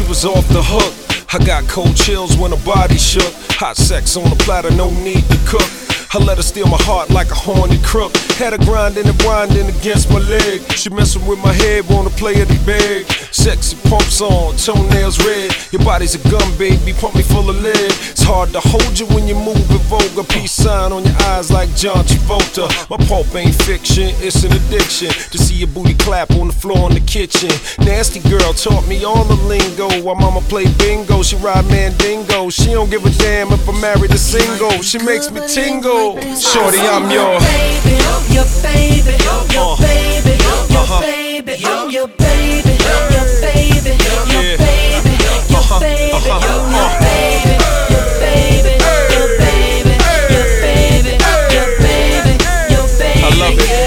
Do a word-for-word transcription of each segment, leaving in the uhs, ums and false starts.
was off the hook. I got cold chills when her body shook. Hot sex on the platter, no need to cook. I let her steal my heart like a horny crook. Had her grinding and grinding against my leg. She messing with my head, wanna play at the bag. Sexy pumps on, toenails red. Your body's a gun, baby, pump me full of lead. It's hard to hold you when you move in vulgar. Peace sign on your eyes like John Travolta. My pulp ain't fiction, it's an addiction. To see your booty clap on the floor in the kitchen. Nasty girl taught me all the lingo. While mama play bingo, she ride mandingo. She don't give a damn if I'm married or single. She makes me tingle. Shorty, I'm your baby, your baby, your baby, your baby, your baby, your baby, your baby, your baby, your baby, your baby, your baby, your baby, your baby, your baby, your baby. I love it.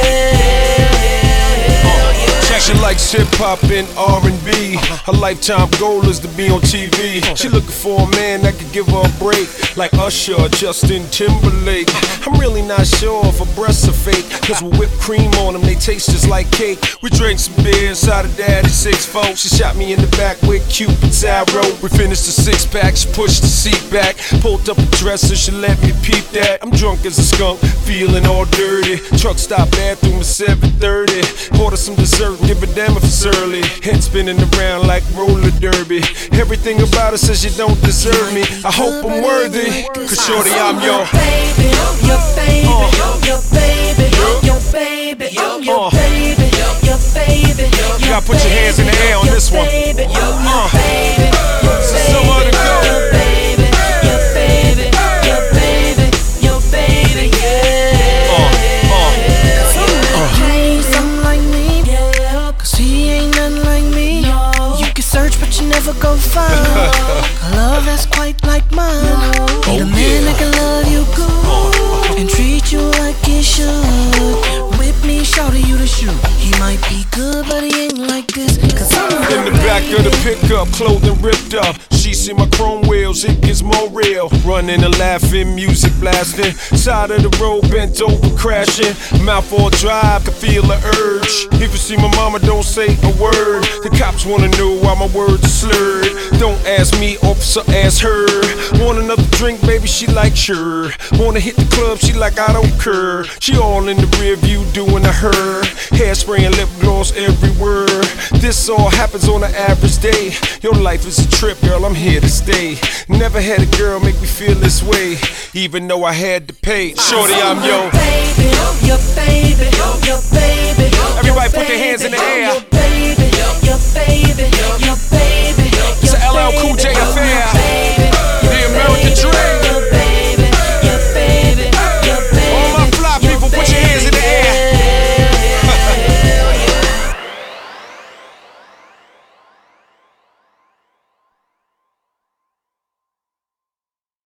She likes hip hop and R and B. Her lifetime goal is to be on T V. She looking for a man that could give her a break, like Usher or Justin Timberlake. I'm really not sure if her breasts are fake, cause with whipped cream on them, they taste just like cake. We drank some beer inside of Daddy's six four. She shot me in the back with Cupid's arrow. We finished the six pack, she pushed the seat back, pulled up a dresser, she let me peep that. I'm drunk as a skunk, feeling all dirty. Truck stop bathroom at seven thirty. Order some dessert, give a damn if it's early. Head spinning around like roller derby. Everything about her says you don't deserve me. I hope I'm worthy, cause shorty, I'm your baby, your baby, your baby, your baby, your baby, your baby. You gotta put your hands in the air on this one. Uh, so somewhere to go. Never go find a love that's quite like mine. Need a man that can love you good and treat you like he should. With me, shout you to shoot. He might be good, but he ain't like this. Cause I'm in the back of the pickup, clothing ripped up. She see my chrome wheels, it gets more real. Running and laughing, music blasting. Side of the road, bent over, crashing. Mouth all dry, can feel the urge. If you see my mama, don't say a word. The cops wanna know why my words are slurred. Don't ask me, officer, ask her. Want another drink, baby, she like sure. Wanna hit the club, she like I don't care. She all in the rear view doing a her. Hairspray and lip gloss everywhere. This all happens on an average day. Your life is a trip, girl, I'm here to stay. Never had a girl make me feel this way, even though I had to pay. Shorty, I'm your baby, your baby, your baby. Everybody put their hands in the air.